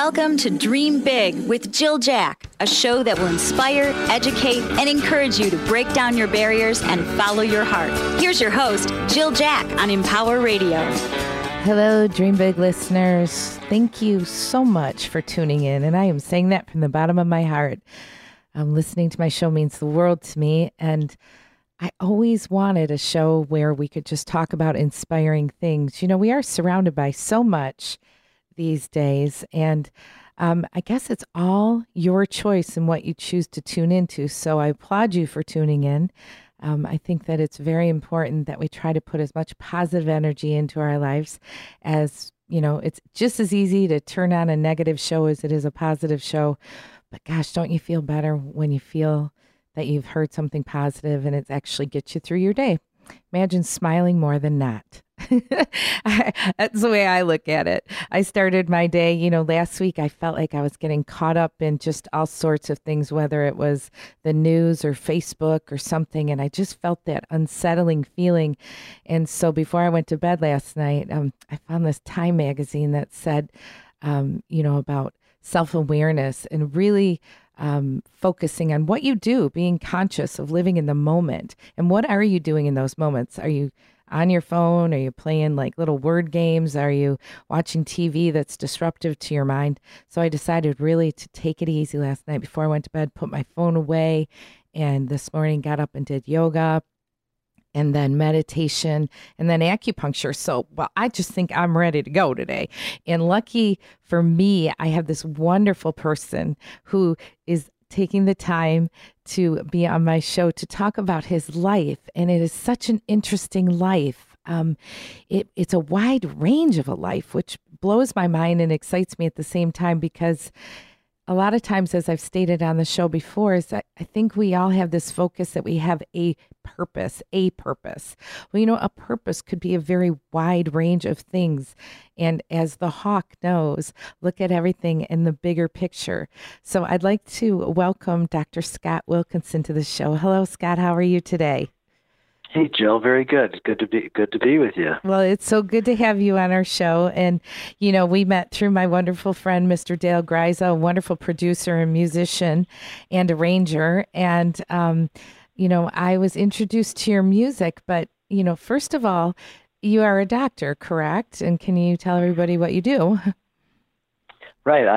Welcome to Dream Big with Jill Jack, a show that will inspire, educate, and encourage you to break down your barriers and follow your heart. Here's your host, Jill Jack on Empower Radio. Hello, Dream Big listeners. Thank you so much for tuning in, and I am saying that from the bottom of my heart. Listening to my show means the world to me, and I always wanted a show where we could just talk about inspiring things. You know, we are surrounded by so much these days, and I guess it's all your choice in what you choose to tune into. So I applaud you for tuning in. I think that it's very important that we try to put as much positive energy into our lives as, you know, it's just as easy to turn on a negative show as it is a positive show. But gosh, don't you feel better when you feel that you've heard something positive and it actually gets you through your day? Imagine smiling more than not. That's the way I look at it. I started my day, you know, last week I felt like I was getting caught up in just all sorts of things, whether it was the news or Facebook or something. And I just felt that unsettling feeling. And so before I went to bed last night, I found this Time magazine that said, you know, about self-awareness and really focusing on what you do, being conscious of living in the moment. And what are you doing in those moments? Are you on your phone? Are you playing like little word games? Are you watching TV that's disruptive to your mind? So I decided really to take it easy last night before I went to bed, put my phone away, and this morning got up and did yoga and then meditation and then acupuncture. So, well, I just think I'm ready to go today. And lucky for me, I have this wonderful person who is taking the time to be on my show to talk about his life. And it is such an interesting life. It's a wide range of a life, which blows my mind and excites me at the same time, because a lot of times, as I've stated on the show before, is that I think we all have this focus that we have a purpose. Well, you know, a purpose could be a very wide range of things. And as the hawk knows, look at everything in the bigger picture. So I'd like to welcome Dr. Scott Wilkinson to the show. Hello, Scott. How are you today? Hey, Jill. Very good. Good to be with you. Well, it's so good to have you on our show. And, you know, we met through my wonderful friend, Mr. Dale Gryza, a wonderful producer and musician and arranger. And, you know, I was introduced to your music. But, you know, first of all, you are a doctor, correct? And can you tell everybody what you do? Right.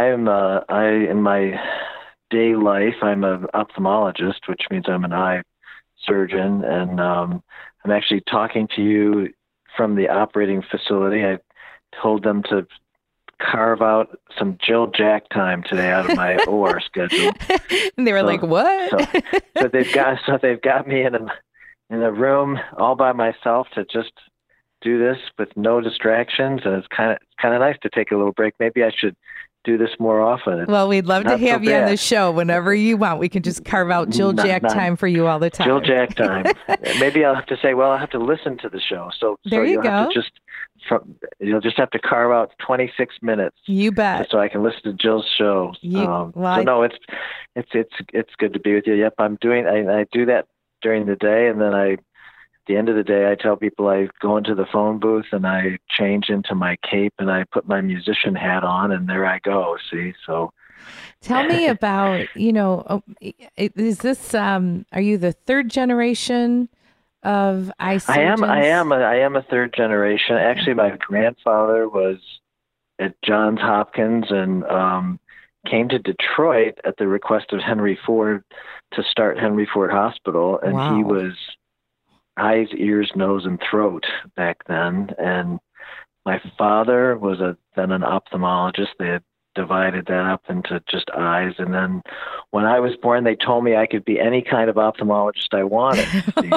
In my day life, I'm an ophthalmologist, which means I'm an eye surgeon, and I'm actually talking to you from the operating facility. I told them to carve out some Jill Jack time today out of my OR schedule. And they were like, "What?" So they've got me in a room all by myself to just do this with no distractions, and it's kind of nice to take a little break. Maybe I should do this more often. Well, we'd love to have you on the show whenever you want. We can just carve out Jill Jack time for you all the time. Jill Jack time. Maybe I'll have to say, well, I'll have to listen to the show. So you go. You'll just have to carve out 26 minutes. You bet. So I can listen to Jill's show. It's good to be with you. Yep, I do that during the day, and then at the end of the day, I tell people I go into the phone booth and I change into my cape and I put my musician hat on, and there I go. See, so. Tell me about, you know, is this, are you the third generation of eye surgeons? I am a third generation. Actually, my grandfather was at Johns Hopkins and came to Detroit at the request of Henry Ford to start Henry Ford Hospital. And Wow. He was eyes, ears, nose, and throat back then. And my father was then an ophthalmologist. They had divided that up into just eyes. And then when I was born, they told me I could be any kind of ophthalmologist I wanted. See?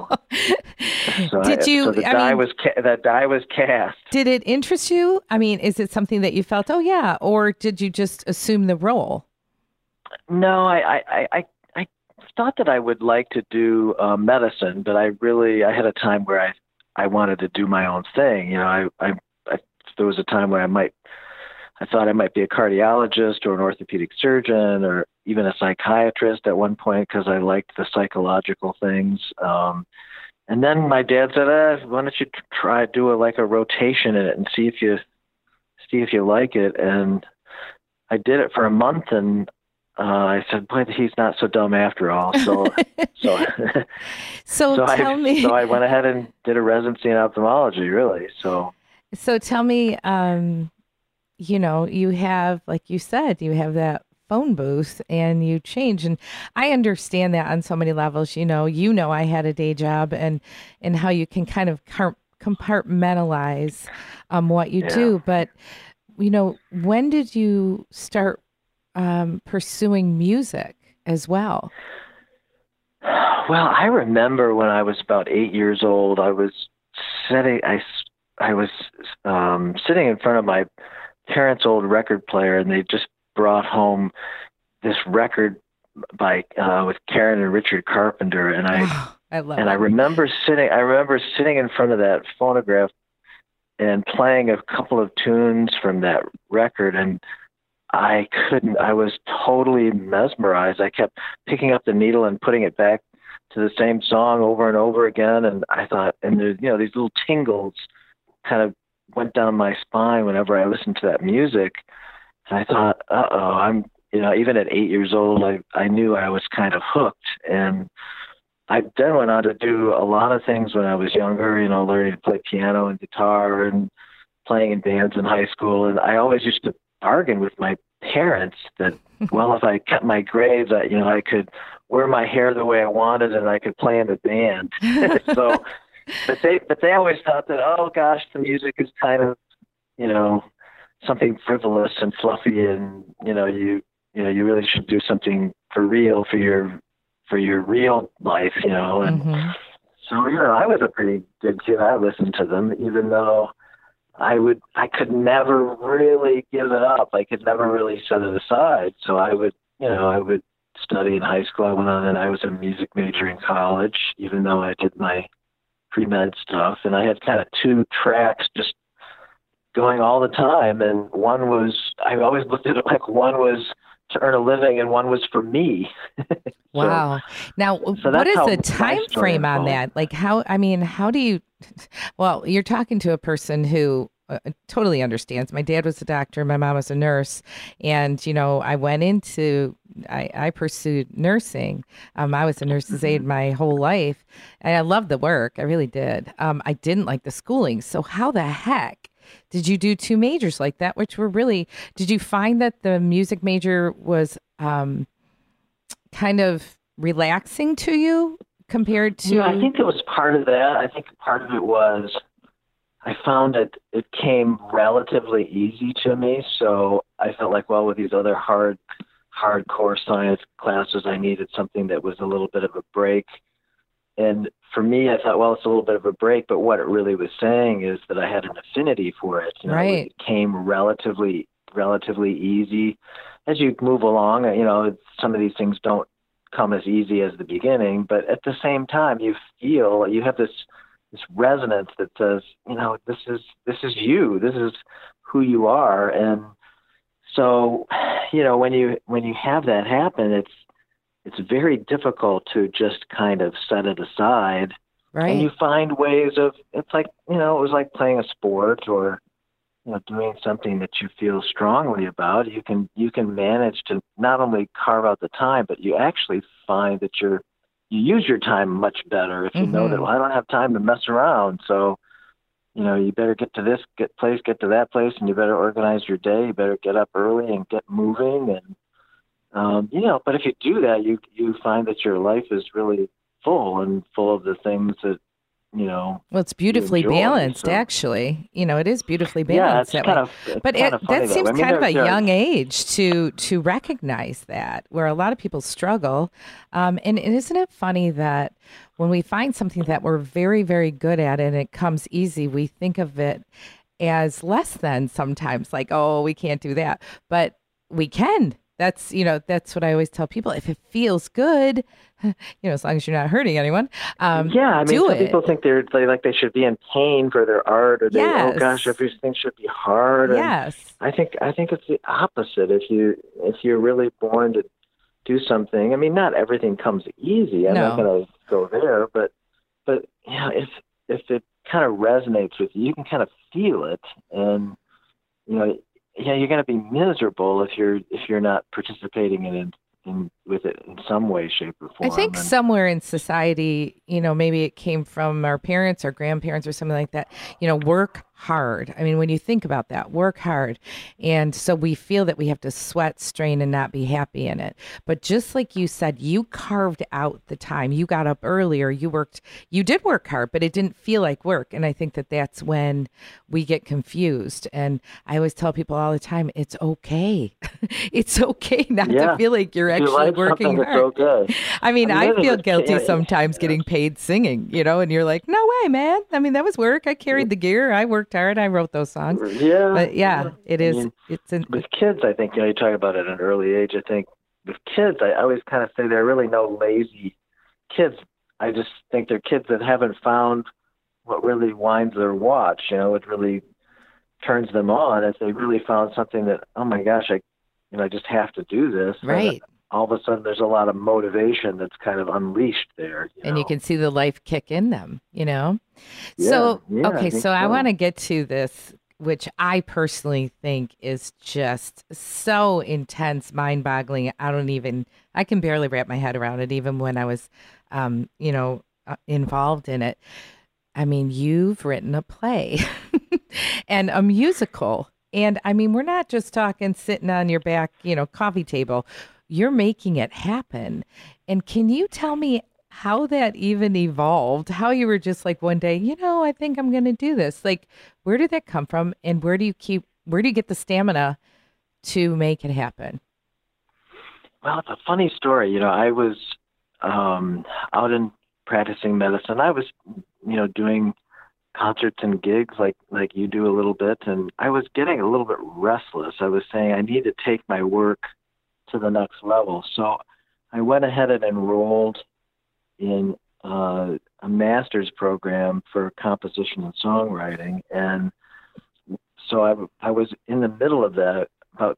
The die was cast. Did it interest you? I mean, is it something that you felt, oh yeah, or did you just assume the role? No, I thought that I would like to do medicine, but I had a time where I wanted to do my own thing. You know, there was a time where I thought I might be a cardiologist or an orthopedic surgeon or even a psychiatrist at one point because I liked the psychological things. And then my dad said, "Why don't you try do a rotation in it and see if you like it?" And I did it for a month, and I said, boy, he's not so dumb after all. So, so, So tell me. So I went ahead and did a residency in ophthalmology, really. So tell me, you have, like you said, you have that phone booth and you change. And I understand that on so many levels. I had a day job and how you can kind of compartmentalize what you do. But, when did you start pursuing music as well? Well, I remember when I was about 8 years old, I was sitting in front of my parents' old record player, and they just brought home this record by with Karen and Richard Carpenter, and I remember sitting in front of that phonograph and playing a couple of tunes from that record, and I was totally mesmerized. I kept picking up the needle and putting it back to the same song over and over again, and I thought, and these little tingles kind of went down my spine whenever I listened to that music. And I thought, I'm, even at 8 years old, I knew I was kind of hooked. And I then went on to do a lot of things when I was younger, learning to play piano and guitar and playing in bands in high school. And I always used to bargain with my parents that, well, if I kept my grades, I could wear my hair the way I wanted and I could play in a band. So, but they always thought that, oh gosh, the music is kind of, something frivolous and fluffy, and you really should do something for real for your real life, And so I was a pretty good kid. I listened to them, even though I could never really give it up. I could never really set it aside. So I would study in high school. I went on and I was a music major in college, even though I did my pre-med stuff. And I had kind of 2 tracks just going all the time. And I always looked at it like one was to earn a living and one was for me. Wow. Now, what is the time frame on that? Like how do you, well, you're talking to a person who totally understands. My dad was a doctor. My mom was a nurse. And, I pursued nursing. I was a nurse's aide my whole life. And I loved the work. I really did. I didn't like the schooling. So how the heck did you do 2 majors like that, which were really, did you find that the music major was kind of relaxing to you compared to? Yeah, I think it was part of that. I think part of it was I found that it came relatively easy to me. So I felt like, well, with these other hardcore science classes, I needed something that was a little bit of a break. And for me, I thought, well, it's a little bit of a break, but what it really was saying is that I had an affinity for it. Right. It came relatively easy. As you move along, some of these things don't come as easy as the beginning, but at the same time, you have this resonance that says, this is you, this is who you are. And so, when you have that happen, it's very difficult to just kind of set it aside. Right. And you find ways of, it's like, it was like playing a sport or, doing something that you feel strongly about. You can manage to not only carve out the time, but you actually find that you use your time much better if you know that, well, I don't have time to mess around. So, you better get to this get to that place, and you better organize your day. You better get up early and get moving. And, but if you do that, you find that your life is really full of the things that, well, it's beautifully balanced, so. Actually. It is beautifully balanced. Yeah, that seems kind of a young age to recognize that, where a lot of people struggle. And isn't it funny that when we find something that we're very, very good at and it comes easy, we think of it as less than sometimes, like, oh, we can't do that. But we can. That's what I always tell people. If it feels good, as long as you're not hurting anyone, some people think they should be in pain for their art, or oh gosh, everything should be hard. Yes, and I think it's the opposite. If you're really born to do something, not everything comes easy. I'm not going to go there, but if it kind of resonates with you, you can kind of feel it, and you're going to be miserable if you're not participating with it in some way, shape, or form. I think somewhere in society, maybe it came from our parents or grandparents or something like that, work hard. I mean, when you think about that, work hard. And so we feel that we have to sweat, strain, and not be happy in it. But just like you said, you carved out the time. You got up earlier. You did work hard, but it didn't feel like work. And I think that that's when we get confused. And I always tell people all the time, it's okay. It's okay not to feel like you're actually working hard. So good. I mean, I feel guilty sometimes getting paid singing, and you're like, no way, man. I mean, that was work. I carried the gear. I worked hard. I wrote those songs. Yeah. But it is. With kids, I think, you talk about it at an early age. I think with kids, I always kind of say there are really no lazy kids. I just think they're kids that haven't found what really winds their watch, what really turns them on. If they really found something that, oh my gosh, I just have to do this. Right. All of a sudden there's a lot of motivation that's kind of unleashed there. And you can see the life kick in them, Yeah, So, yeah, okay, so I want to get to this, which I personally think is just so intense, mind-boggling. I can barely wrap my head around it, even when I was, involved in it. I mean, you've written a play and a musical. And I mean, we're not just talking sitting on your back, coffee table. You're making it happen. And can you tell me how that even evolved? How you were just like one day, I think I'm going to do this. Like, where did that come from? And where do you get the stamina to make it happen? Well, it's a funny story. I was out in practicing medicine. I was, doing concerts and gigs like you do a little bit. And I was getting a little bit restless. I was saying I need to take my work to the next level. So I went ahead and enrolled in a master's program for composition and songwriting. And so I was in the middle of that.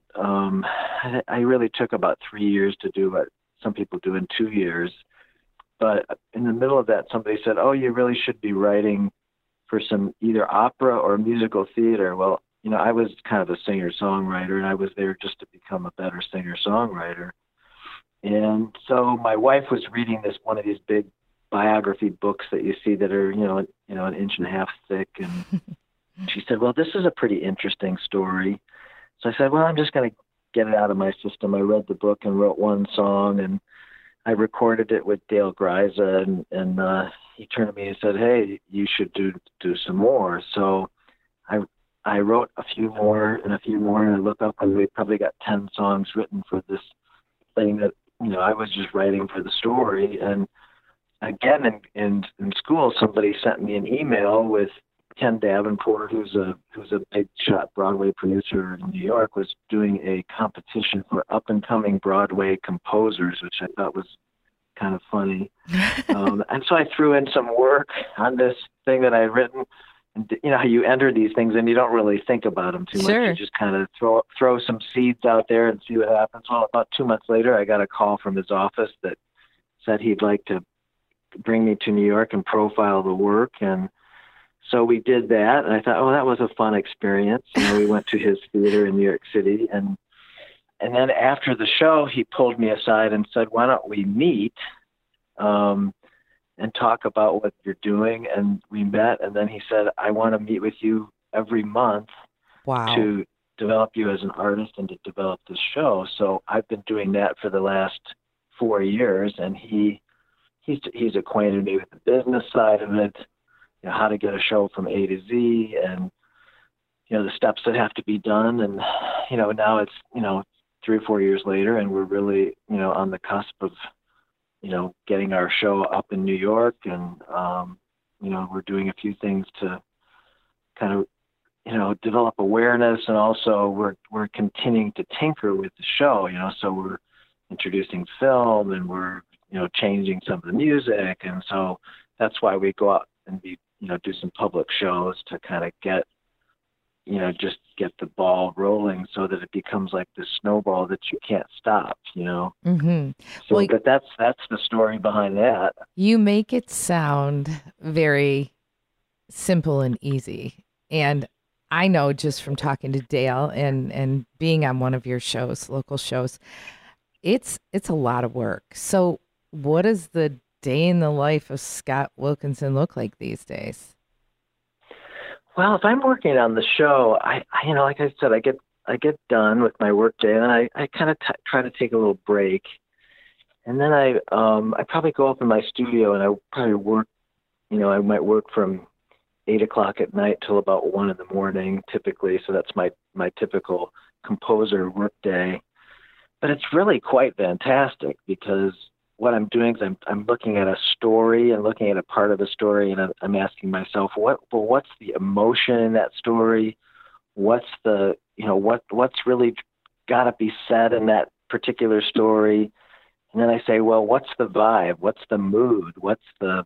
I really took about 3 years to do what some people do in 2 years. But in the middle of that, somebody said, oh, you really should be writing for some either opera or musical theater. Well, I was kind of a singer-songwriter, and I was there just to become a better singer-songwriter. And so my wife was reading one of these big biography books that you see that are, an inch and a half thick. And she said, well, this is a pretty interesting story. So I said, well, I'm just going to get it out of my system. I read the book and wrote one song, and I recorded it with Dale Gryza, and he turned to me and said, hey, you should do some more. So I wrote a few more, and I looked up, and we probably got 10 songs written for this thing that, I was just writing for the story. And again, in school, somebody sent me an email with Ken Davenport, who's a big shot Broadway producer in New York, was doing a competition for up and coming Broadway composers, which I thought was kind of funny. And so I threw in some work on this thing that I had written. And how you enter these things and you don't really think about them too much. Sure. You just kind of throw some seeds out there and see what happens. Well, about 2 months later, I got a call from his office that said he'd like to bring me to New York and profile the work. And so we did that. And I thought, oh, that was a fun experience. We went to his theater in New York City. And then after the show, he pulled me aside and said, why don't we meet? And talk about what you're doing. And we met, and then he said, I want to meet with you every month. Wow. To develop you as an artist and to develop this show. So I've been doing that for the last 4 years, and he's acquainted me with the business side of it, how to get a show from A to Z, and the steps that have to be done. And now it's 3 or 4 years later, and we're really on the cusp of getting our show up in New York, and, we're doing a few things to kind of, develop awareness. And also we're continuing to tinker with the show, so we're introducing film, and we're, changing some of the music. And so that's why we go out and do some public shows to kind of get, just get the ball rolling so that it becomes like this snowball that you can't stop, Mm-hmm. So, well, but that's the story behind that. You make it sound very simple and easy. And I know just from talking to Dale and being on one of your shows, local shows, it's a lot of work. So what does the day in the life of Scott Wilkinson look like these days? Well, if I'm working on the show, I like I said, I get done with my work day, and then I kind of try to take a little break, and then I probably go up in my studio and I probably work. I might work from 8 o'clock at night till about 1 a.m. typically. So that's my typical composer work day. But it's really quite fantastic because what I'm doing is I'm looking at a story and looking at a part of the story, and I'm asking myself, what's the emotion in that story? What's the what's really got to be said in that particular story? And then I say, well, what's the vibe? What's the mood? What's the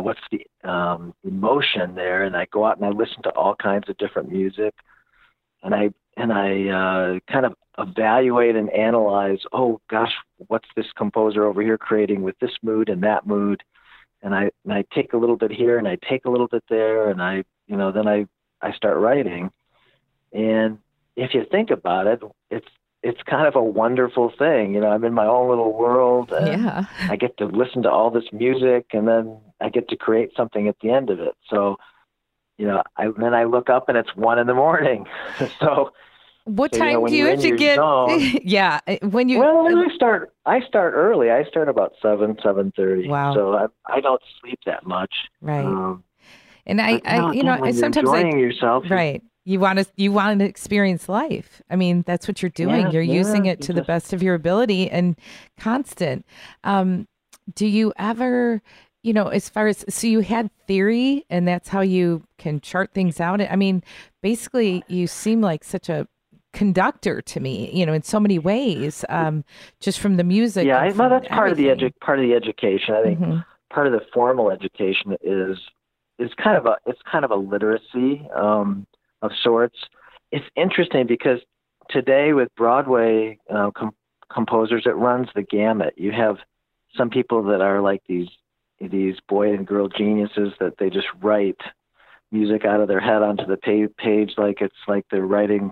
emotion there? And I go out and I listen to all kinds of different music, and I kind of evaluate and analyze, oh gosh, what's this composer over here creating with this mood and that mood? And I take a little bit here and I take a little bit there, and then I start writing. And if you think about it, it's kind of a wonderful thing. I'm in my own little world, and Yeah. I get to listen to all this music, and then I get to create something at the end of it. So, then I look up and it's 1 a.m. So What time do you have to get? Yeah, when you. Well, I start early. I start about 7:30. Wow. So I don't sleep that much. Right. And I sometimes enjoying yourself. Right. You want to experience life. I mean, that's what you're doing. Yeah, you're using it to the best of your ability and constant. Do you ever, as far as, so you had theory and that's how you can chart things out. I mean, basically you seem like such a conductor to me, in so many ways, just from the music. Yeah, that's part of the education. I think Mm-hmm. part of the formal education is kind of a literacy of sorts. It's interesting because today with Broadway composers, it runs the gamut. You have some people that are like these boy and girl geniuses that they just write music out of their head onto the page like it's like they're writing,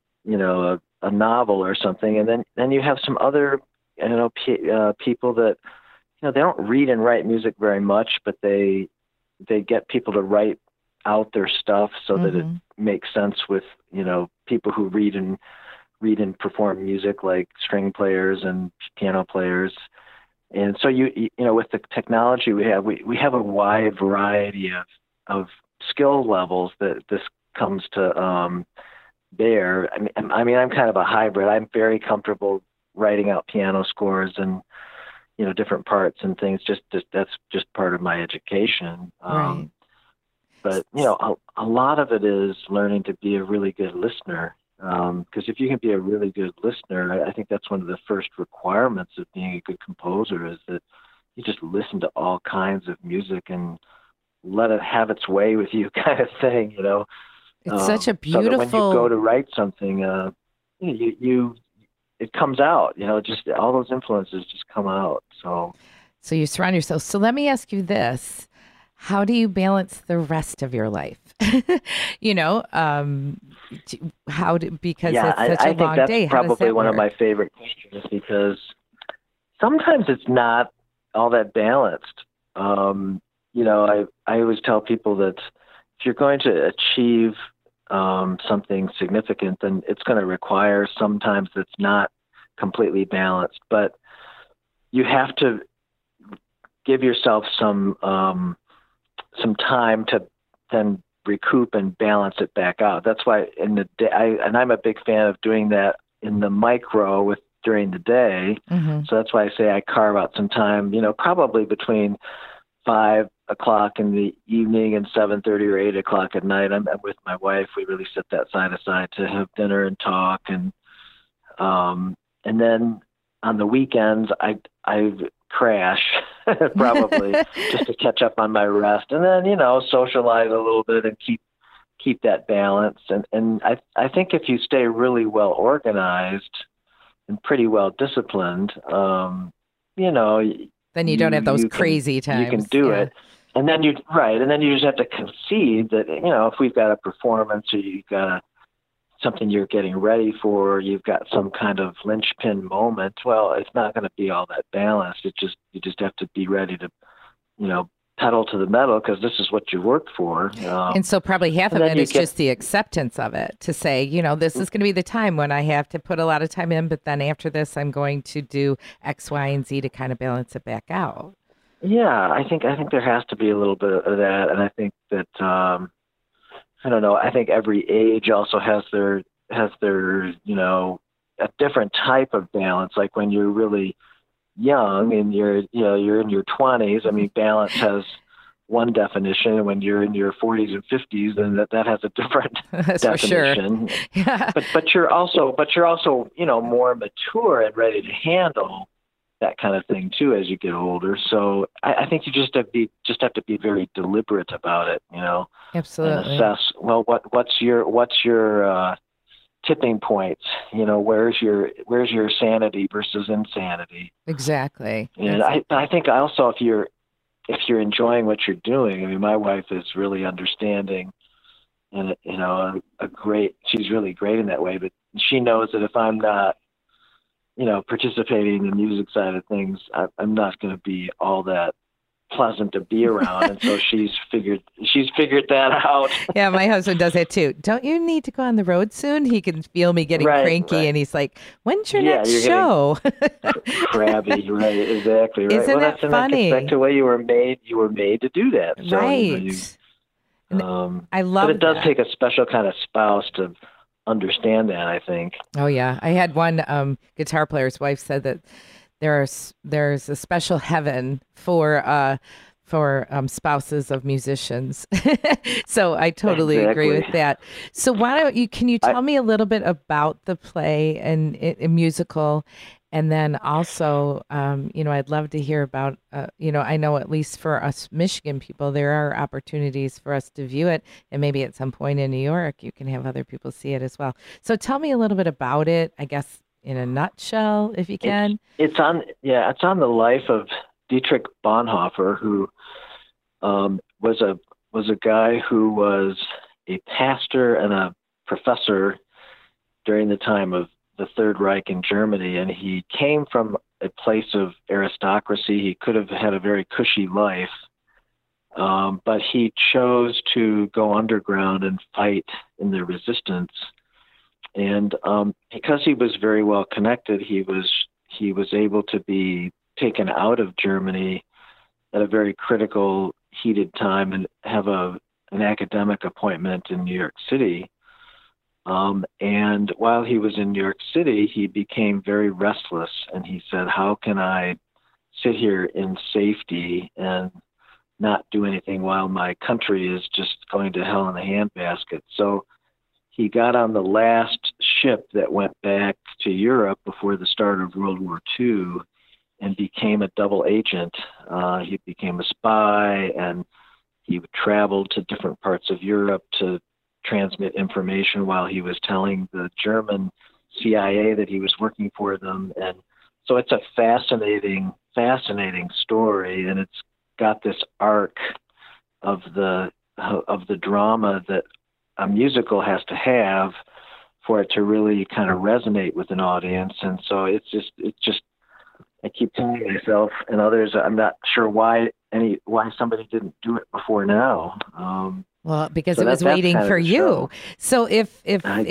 a novel or something. And then you have some other, people that, they don't read and write music very much, but they get people to write out their stuff so that it makes sense with, people who read and perform music like string players and piano players. And so with the technology we have a wide variety of skill levels that this comes to bear. I mean, I'm kind of a hybrid. I'm very comfortable writing out piano scores and different parts and things. That's just part of my education. Right. But a lot of it is learning to be a really good listener. Because if you can be a really good listener, I think that's one of the first requirements of being a good composer is that you just listen to all kinds of music and let it have its way with you, kind of thing. It's such a beautiful. So that when you go to write something, it comes out. Just all those influences just come out. So you surround yourself. So let me ask you this. How do you balance the rest of your life? Because it's such a long day. I think that's probably one of my favorite questions because sometimes it's not all that balanced. I always tell people that if you're going to achieve something significant, then it's going to require sometimes it's not completely balanced, but you have to give yourself some time to then recoup and balance it back out. That's why in the day, I'm a big fan of doing that in the micro during the day. Mm-hmm. So that's why I say I carve out some time, probably between 5 o'clock in the evening and 7:30 or 8 o'clock at night. I'm with my wife. We really set that aside to have dinner and talk. And then on the weekends, I crash probably just to catch up on my rest, and then socialize a little bit and keep that balance. And I think if you stay really well organized and pretty well disciplined, then you don't have those crazy times. You can do it. And then you just have to concede that, if we've got a performance or you've got something you're getting ready for, you've got some kind of linchpin moment, well, it's not going to be all that balanced. You just have to be ready to, pedal to the metal because this is what you worked for. And so probably half of it is just the acceptance of it, to say, this is going to be the time when I have to put a lot of time in, but then after this, I'm going to do X, Y, and Z to kind of balance it back out. Yeah, I think there has to be a little bit of that, and I think that I don't know. I think every age also has their a different type of balance. Like when you're really young and you're in your 20s, I mean, balance has one definition, and when you're in your 40s and 50s, then that has a different That's definition. For sure. Yeah. But you're also more mature and ready to handle that kind of thing too as you get older. So I think you just have to be very deliberate about it, Absolutely. And assess, well, what's your tipping points? Where's your sanity versus insanity? Exactly. And I think also if you're enjoying what you're doing, I mean, my wife is really understanding, and she's really great in that way. But she knows that if I'm not, participating in the music side of things, I'm not going to be all that pleasant to be around. And so she's figured that out. Yeah, my husband does that too. Don't you need to go on the road soon? He can feel me getting cranky, and he's like, "When's your next show?" Crabby, right? Exactly. Right. Isn't that funny? That's the way you were made. You were made to do that. So, right. I love. But it does take a special kind of spouse to understand that, I think. Oh yeah, I had one guitar player's wife said that there's a special heaven for spouses of musicians. So I totally agree with that. So can you tell me a little bit about the play and musical, and then also, I'd love to hear about, I know at least for us Michigan people, there are opportunities for us to view it, and maybe at some point in New York, you can have other people see it as well. So tell me a little bit about it, I guess, in a nutshell, if you can. It's on the life of Dietrich Bonhoeffer, who was a guy who was a pastor and a professor during the time of the Third Reich in Germany, and he came from a place of aristocracy. He could have had a very cushy life, but he chose to go underground and fight in the resistance. And because he was very well connected, he was able to be taken out of Germany at a very critical, heated time and have an academic appointment in New York City. And while he was in New York City, he became very restless, and he said, how can I sit here in safety and not do anything while my country is just going to hell in a handbasket? So he got on the last ship that went back to Europe before the start of World War II and became a double agent. He became a spy, and he traveled to different parts of Europe to transmit information while he was telling the German CIA that he was working for them. And so it's a fascinating story, and it's got this arc of the drama that a musical has to have for it to really kind of resonate with an audience. And so it's just I keep telling myself and others, I'm not sure why somebody didn't do it before now. Well, because it was waiting for you. So if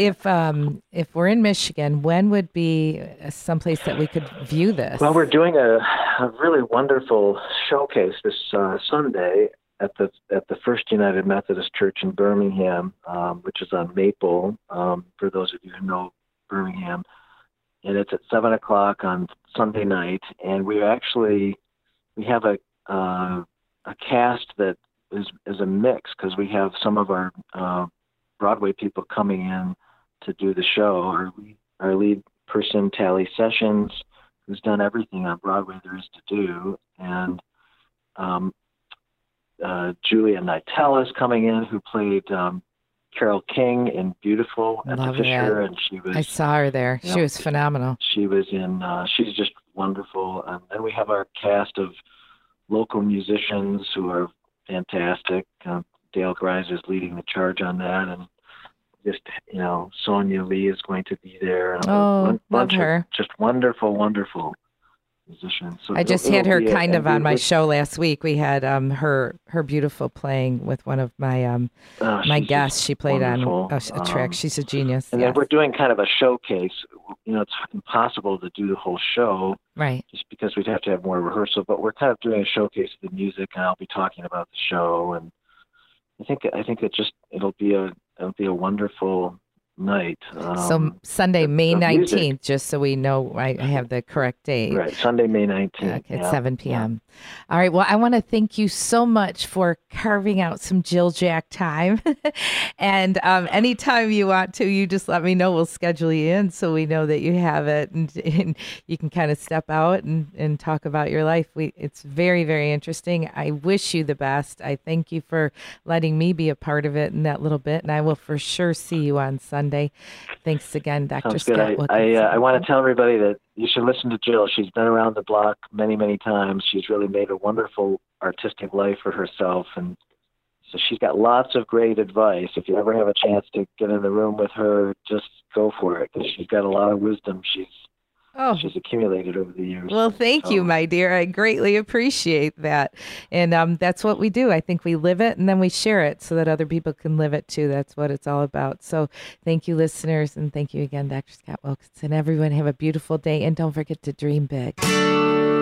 we're in Michigan, when would be someplace that we could view this? Well, we're doing a really wonderful showcase this Sunday at the First United Methodist Church in Birmingham, which is on Maple, for those of you who know Birmingham. And it's at 7:00 on Sunday night. And we have a cast that is a mix, because we have some of our Broadway people coming in to do the show. Our lead person, Tally Sessions, who's done everything on Broadway there is to do, and Julia Nightel is coming in, who played Carole King in Beautiful at the Fisher, and I saw her there. She was phenomenal. She was in. She's just wonderful. And then we have our cast of local musicians who are fantastic. Dale Greiser is leading the charge on that, and just Sonia Lee is going to be there. And love bunch her. of just wonderful musicians. So I just had her kind of on my good show last week. We had her beautiful playing with one of my my guests. She played on a track. She's a genius. And then we're doing kind of a showcase. It's impossible to do the whole show, right? Just because we'd have to have more rehearsal. But we're kind of doing a showcase of the music, and I'll be talking about the show. And I think it'll be a wonderful night. So Sunday, May 19th, music. just so we know I have the correct date. Right, Sunday, May 19th. At 7 p.m. Yeah. All right. Well, I want to thank you so much for carving out some Jill Jack time. And anytime you want to, you just let me know. We'll schedule you in so we know that you have it, and you can kind of step out and talk about your life. It's very, very interesting. I wish you the best. I thank you for letting me be a part of it in that little bit, and I will for sure see you on Sunday. Thanks again, Dr. Sounds Scott. good. I want to tell everybody that you should listen to Jill. She's been around the block many, many times. She's really made a wonderful artistic life for herself, and so she's got lots of great advice. If you ever have a chance to get in the room with her, just go for it, because she's got a lot of wisdom she's accumulated over the years. Well, thank you, my dear. I greatly appreciate that. And that's what we do. I think we live it and then we share it so that other people can live it too. That's what it's all about. So thank you, listeners. And thank you again, Dr. Scott Wilkinson. Everyone have a beautiful day. And don't forget to dream big.